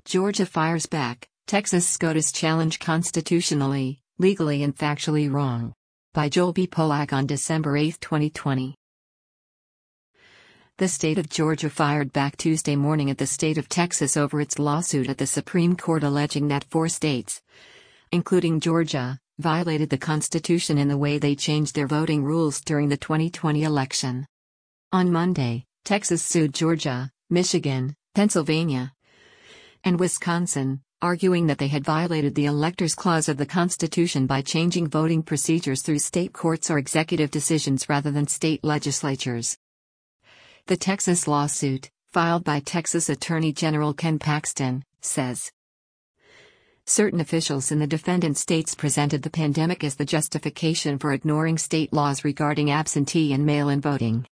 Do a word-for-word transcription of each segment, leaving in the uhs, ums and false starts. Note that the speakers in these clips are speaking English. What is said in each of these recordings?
Georgia fires back, Texas SCOTUS challenge constitutionally, legally and factually wrong. By Joel B. Polak on December eighth, twenty twenty. The state of Georgia fired back Tuesday morning at the state of Texas over its lawsuit at the Supreme Court alleging that four states, including Georgia, violated the Constitution in the way they changed their voting rules during the twenty twenty election. On Monday, Texas sued Georgia, Michigan, Pennsylvania, and Wisconsin, arguing that they had violated the Electors Clause of the Constitution by changing voting procedures through state courts or executive decisions rather than state legislatures. The Texas lawsuit, filed by Texas Attorney General Ken Paxton, says certain officials in the defendant states presented the pandemic as the justification for ignoring state laws regarding absentee and mail-in voting.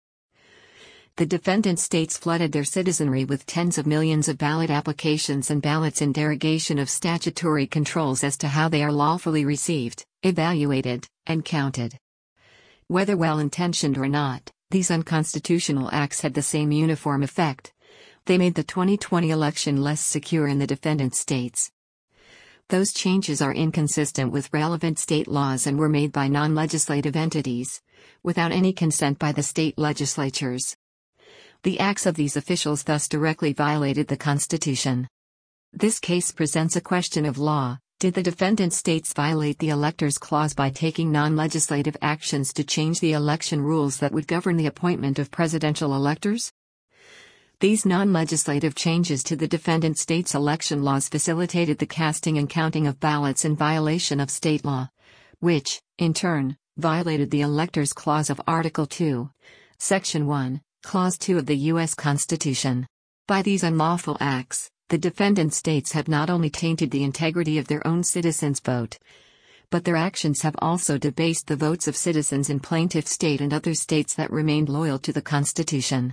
The defendant states flooded their citizenry with tens of millions of ballot applications and ballots in derogation of statutory controls as to how they are lawfully received, evaluated, and counted. Whether well-intentioned or not, these unconstitutional acts had the same uniform effect. They made the twenty twenty election less secure in the defendant states. Those changes are inconsistent with relevant state laws and were made by non-legislative entities, without any consent by the state legislatures. The acts of these officials thus directly violated the Constitution. This case presents a question of law. Did the defendant states violate the Electors Clause by taking non-legislative actions to change the election rules that would govern the appointment of presidential electors? These non-legislative changes to the defendant states' election laws facilitated the casting and counting of ballots in violation of state law, which, in turn, violated the Electors Clause of Article two, Section one, Clause two of the U S Constitution. By these unlawful acts, the defendant states have not only tainted the integrity of their own citizens' vote, but their actions have also debased the votes of citizens in plaintiff state and other states that remained loyal to the Constitution.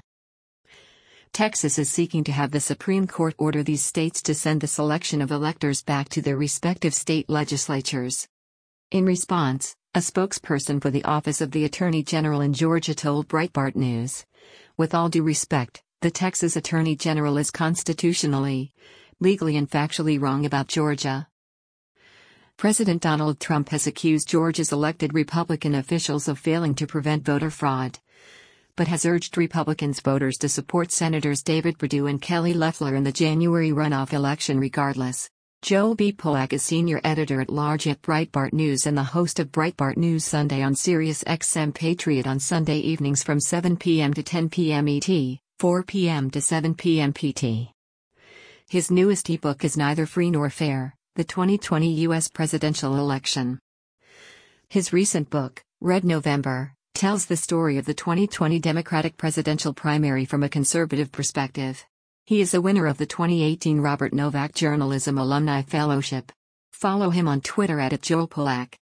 Texas is seeking to have the Supreme Court order these states to send the selection of electors back to their respective state legislatures. In response, a spokesperson for the Office of the Attorney General in Georgia told Breitbart News, "With all due respect, the Texas Attorney General is constitutionally, legally and factually wrong about Georgia." President Donald Trump has accused Georgia's elected Republican officials of failing to prevent voter fraud, but has urged Republicans voters to support Senators David Perdue and Kelly Loeffler in the January runoff election regardless. Joel B. Polak is senior editor-at-large at Breitbart News and the host of Breitbart News Sunday on Sirius X M Patriot on Sunday evenings from seven p m to ten p m E T, four p m to seven p m P T. His newest ebook is Neither Free Nor Fair: The twenty twenty U S Presidential Election. His recent book, Red November, tells the story of the twenty twenty Democratic presidential primary from a conservative perspective. He is a winner of the twenty eighteen Robert Novak Journalism Alumni Fellowship. Follow him on Twitter at Joel Polak.